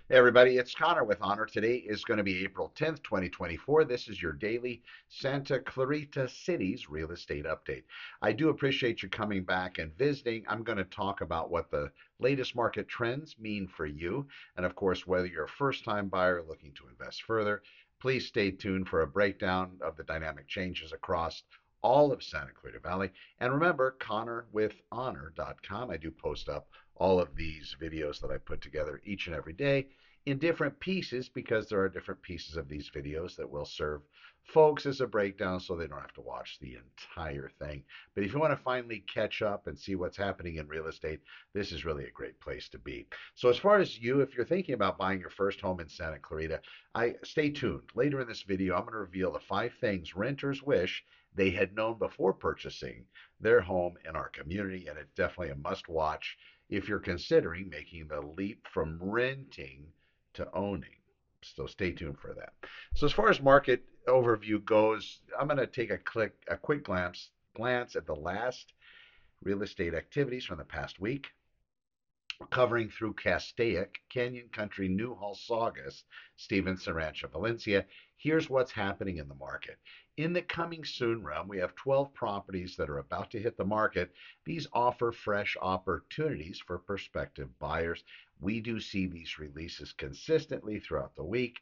Hey everybody, it's Connor with Honor. Today is going to be April 10th, 2024. This is your daily Santa Clarita City's real estate update. I do appreciate you coming back and visiting. I'm going to talk about what the latest market trends mean for you. And of course, whether you're a first time buyer looking to invest further, please stay tuned for a breakdown of the dynamic changes across all of Santa Clarita Valley. And remember, ConnorWithHonor.com. I do post up all of these videos that I put together each and every day in different pieces because there are different pieces of these videos that will serve folks as a breakdown so they don't have to watch the entire thing. But if you want to finally catch up and see what's happening in real estate, this is really a great place to be. So as far as you, if you're thinking about buying your first home in Santa Clarita, I stay tuned. Later in this video, I'm going to reveal the 5 things renters wish they had known before purchasing their home in our community, and it's definitely a must watch if you're considering making the leap from renting to owning. So stay tuned for that. So as far as market overview goes, I'm going to take a quick glance at the last real estate activities from the past week, covering through Castaic, Canyon Country, Newhall, Saugus, Stevenson Rancho Valencia. Here's what's happening in the market. In the coming soon realm, we have 12 properties that are about to hit the market. These offer fresh opportunities for prospective buyers. We do see these releases consistently throughout the week.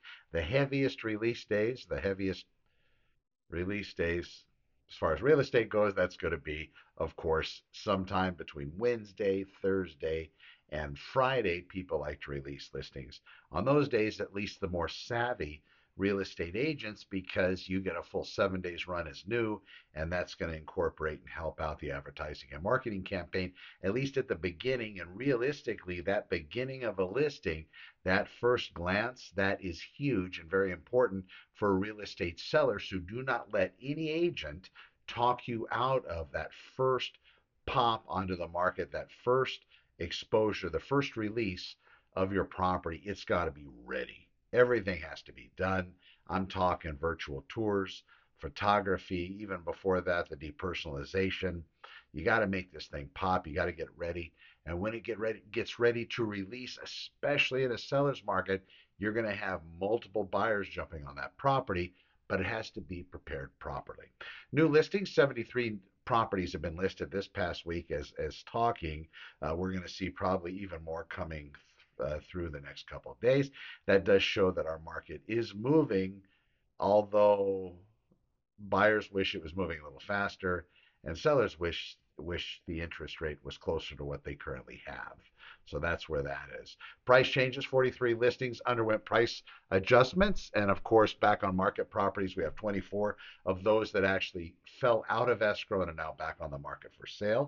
The heaviest release days, as far as real estate goes, that's going to be, of course, sometime between Wednesday, Thursday, and Friday. People like to release listings on those days, at least the more savvy real estate agents, because you get a full 7 days run as new, and that's going to incorporate and help out the advertising and marketing campaign, at least at the beginning. And realistically, that beginning of a listing, that first glance, that is huge and very important for real estate sellers. Who do not let any agent talk you out of that first pop onto the market, that first exposure, the first release of your property. It's got to be ready. Everything has to be done. I'm talking virtual tours, photography, even before that, the depersonalization. You got to make this thing pop. You got to get ready. And when it gets ready to release, especially in a seller's market, you're going to have multiple buyers jumping on that property, but it has to be prepared properly. New listings, 73 properties have been listed this past week as talking. We're going to see probably even more coming through the next couple of days. That does show that our market is moving, although buyers wish it was moving a little faster, and sellers wish the interest rate was closer to what they currently have. So that's where that is. Price changes, 43 listings underwent price adjustments. And of course, back on market properties, we have 24 of those that actually fell out of escrow and are now back on the market for sale.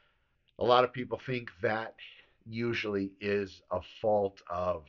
A lot of people think that usually is a fault of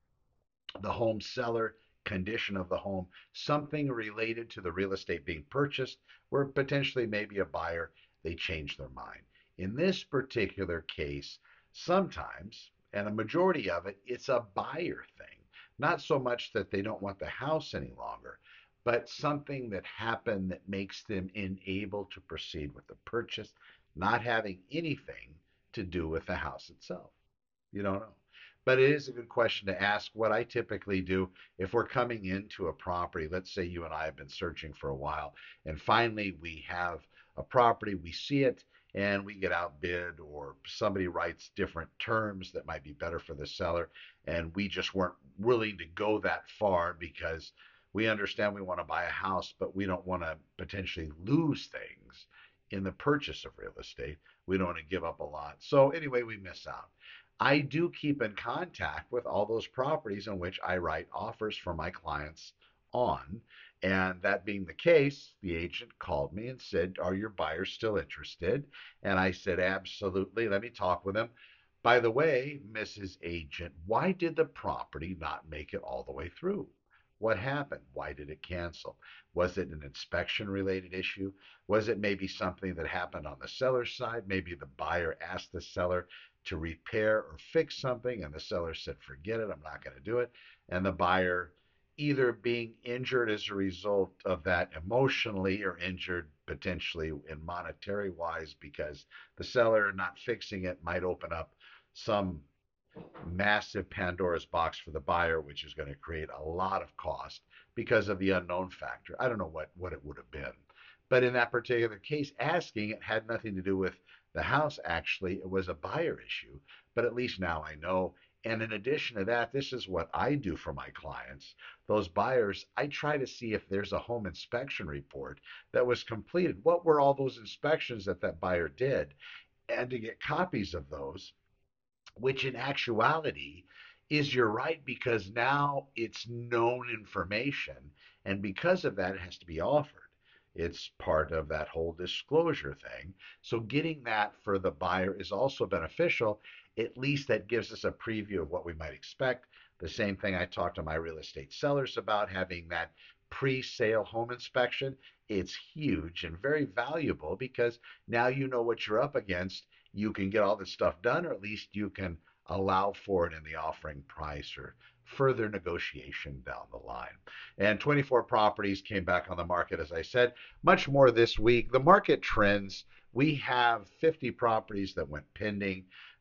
the home seller, condition of the home, something related to the real estate being purchased, where potentially maybe a buyer, they change their mind. In this particular case, sometimes, and a majority of it, it's a buyer thing. Not so much that they don't want the house any longer, but something that happened that makes them unable to proceed with the purchase, not having anything to do with the house itself. You don't know. But it is a good question to ask. What I typically do if we're coming into a property, let's say you and I have been searching for a while, and finally we have a property, we see it, and we get outbid, or somebody writes different terms that might be better for the seller, and we just weren't willing to go that far because we understand we want to buy a house, but we don't want to potentially lose things in the purchase of real estate. We don't want to give up a lot. So anyway, we miss out. I do keep in contact with all those properties in which I write offers for my clients on. And that being the case, the agent called me and said, "Are your buyers still interested?" And I said, "Absolutely. Let me talk with them. By the way, Mrs. Agent, why did the property not make it all the way through? What happened? Why did it cancel? Was it an inspection related issue? Was it maybe something that happened on the seller's side? Maybe the buyer asked the seller to repair or fix something, and the seller said, forget it, I'm not going to do it." And the buyer either being injured as a result of that emotionally, or injured potentially in monetary wise because the seller not fixing it might open up some massive Pandora's box for the buyer, which is going to create a lot of cost because of the unknown factor. I don't know what it would have been. But in that particular case, asking it had nothing to do with the house, actually. It was a buyer issue. But at least now I know. And in addition to that, this is what I do for my clients. Those buyers, I try to see if there's a home inspection report that was completed. What were all those inspections that that buyer did? And to get copies of those, which in actuality is, you're right, because now it's known information, and because of that, it has to be offered. It's part of that whole disclosure thing. So getting that for the buyer is also beneficial. At least that gives us a preview of what we might expect. The same thing I talk to my real estate sellers about, having that pre-sale home inspection. It's huge and very valuable because now you know what you're up against. You can get all this stuff done, or at least you can allow for it in the offering price or further negotiation down the line. And 24 properties came back on the market, as I said, much more this week. The market trends, we have 50 properties that went pending,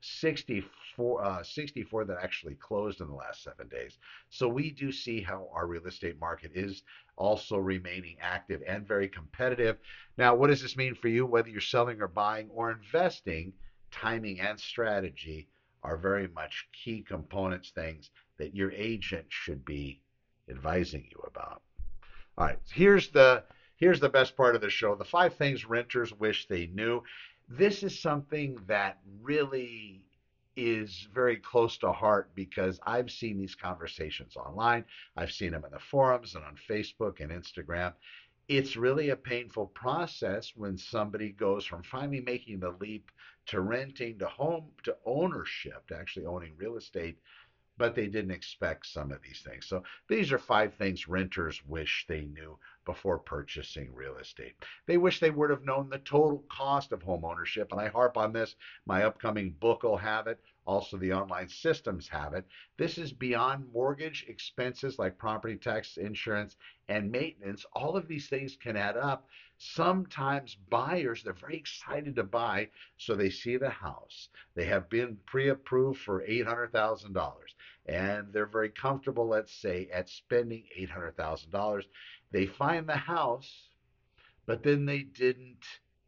64 that actually closed in the last 7 days. So we do see how our real estate market is also remaining active and very competitive. Now, what does this mean for you, whether you're selling or buying or investing? Timing and strategy are very much key components, things that your agent should be advising you about. All right, here's the best part of the show: the 5 things renters wish they knew. This is something that really is very close to heart because I've seen these conversations online. I've seen them in the forums and on Facebook and Instagram. It's really a painful process when somebody goes from finally making the leap to renting to home to ownership, to actually owning real estate, but they didn't expect some of these things. So these are 5 things renters wish they knew before purchasing real estate. They wish they would have known the total cost of home ownership, and I harp on this. My upcoming book will have it. Also, the online systems have it. This is beyond mortgage expenses like property tax, insurance, and maintenance. All of these things can add up. Sometimes buyers, they're very excited to buy, so they see the house. They have been pre-approved for $800,000 and they're very comfortable, let's say, at spending $800,000. They find the house, but then they didn't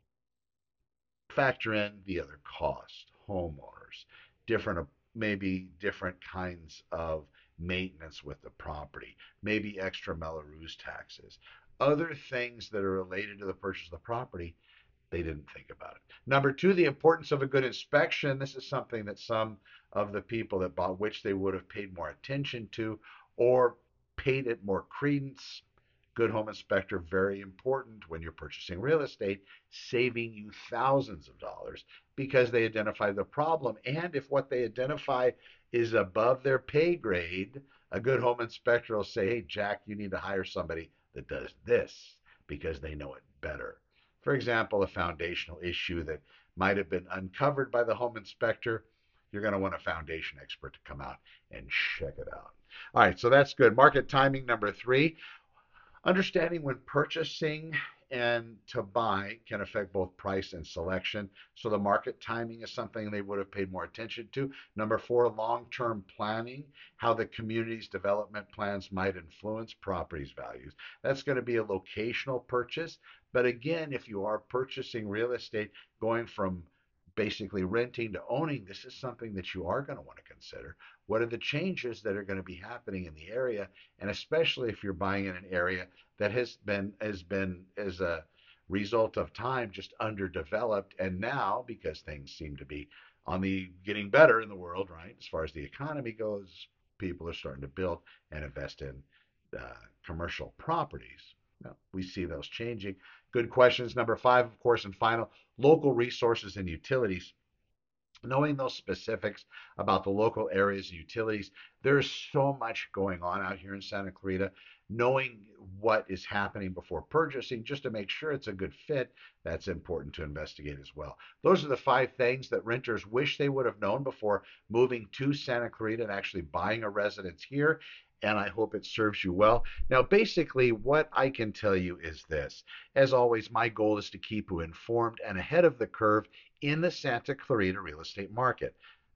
factor in the other cost, homeowners, different, maybe different kinds of maintenance with the property, maybe extra Melrose taxes, other things that are related to the purchase of the property. They didn't think about it. Number two, the importance of a good inspection. This is something that some of the people that bought, which they would have paid more attention to or paid it more credence. Good home inspector, very important when you're purchasing real estate, saving you thousands of dollars because they identify the problem. And if what they identify is above their pay grade, a good home inspector will say, hey, Jack, you need to hire somebody that does this because they know it better. For example, a foundational issue that might have been uncovered by the home inspector, you're going to want a foundation expert to come out and check it out. All right, so that's good. Market timing, number 3. Understanding when purchasing and to buy can affect both price and selection. So the market timing is something they would have paid more attention to. Number 4, long-term planning, how the community's development plans might influence properties values. That's going to be a locational purchase. But again, if you are purchasing real estate, going from basically renting to owning, this is something that you are going to want to consider. What are the changes that are going to be happening in the area? And especially if you're buying in an area that has been as a result of time just underdeveloped, and now because things seem to be on the getting better in the world, right? As far as the economy goes, people are starting to build and invest in commercial properties. Now, we see those changing. Good questions. Number 5, of course, and final, local resources and utilities. Knowing those specifics about the local areas and utilities. There's so much going on out here in Santa Clarita. Knowing what is happening before purchasing just to make sure it's a good fit, that's important to investigate as well. Those are the 5 things that renters wish they would have known before moving to Santa Clarita and actually buying a residence here. And I hope it serves you well. Now, basically, what I can tell you is this. As always, my goal is to keep you informed and ahead of the curve in the Santa Clarita real estate market.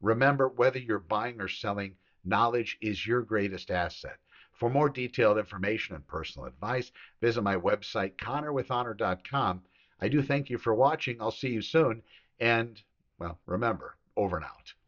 Remember, whether you're buying or selling, knowledge is your greatest asset. For more detailed information and personal advice, visit my website, connorwithhonor.com. I do thank you for watching. I'll see you soon. And, well, remember, over and out.